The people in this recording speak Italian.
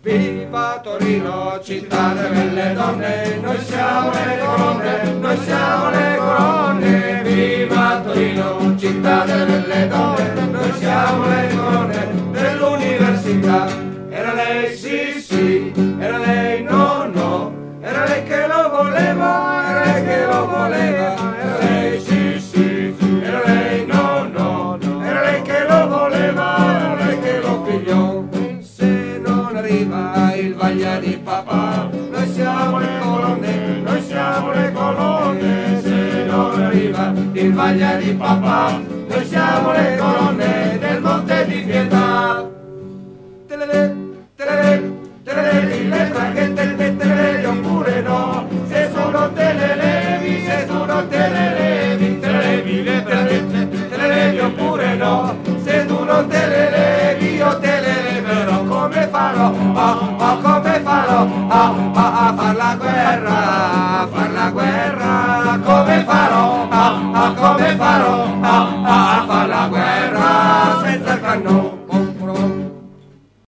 Viva Torino, città delle belle donne, noi siamo le colonne, noi siamo le colonne. Viva Torino, città delle belle donne, noi siamo le colonne dell'università. Era lei sì sì, era lei no no, era lei che lo voleva, era lei che lo voleva. Era lei sì sì, era lei no no, era lei che lo voleva, era lei che lo pigliò. Arriva il vaglia di papà, noi siamo le colonne, noi siamo le colonne. Se non arriva il vaglia di papà, noi siamo le colonne del Monte di Pietà. Telele, telele, telele, le traghetto, telele, oppure no, se tu non te le levi, se tu non te le levi, te le levi le traghetto, te le levi oppure no, se tu non te le levi, io te le leverò. Come farò, come farò a far la guerra, a far la guerra, come farò, come farò a far la guerra senza il cannone.